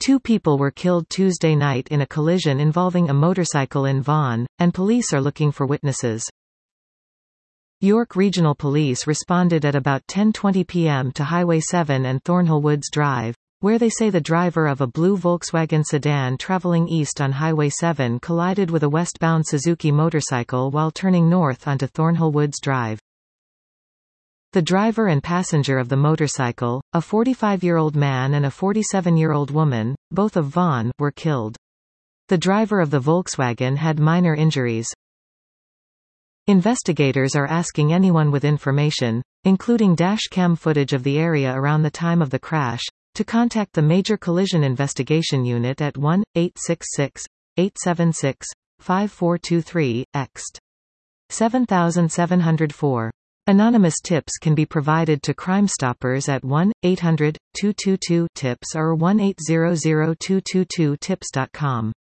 Two people were killed Tuesday night in a collision involving a motorcycle in Vaughan, and police are looking for witnesses. York Regional Police responded at about 10:20 p.m. to Highway 7 and Thornhill Woods Drive, where they say the driver of a blue Volkswagen sedan traveling east on Highway 7 collided with a westbound Suzuki motorcycle while turning north onto Thornhill Woods Drive. The driver and passenger of the motorcycle, a 45-year-old man and a 47-year-old woman, both of Vaughan, were killed. The driver of the Volkswagen had minor injuries. Investigators are asking anyone with information, including dash-cam footage of the area around the time of the crash, to contact the Major Collision Investigation Unit at 1-866-876-5423, ext. 7704. Anonymous tips can be provided to Crime Stoppers at 1-800-222-TIPS or 1-800-222-TIPS.com.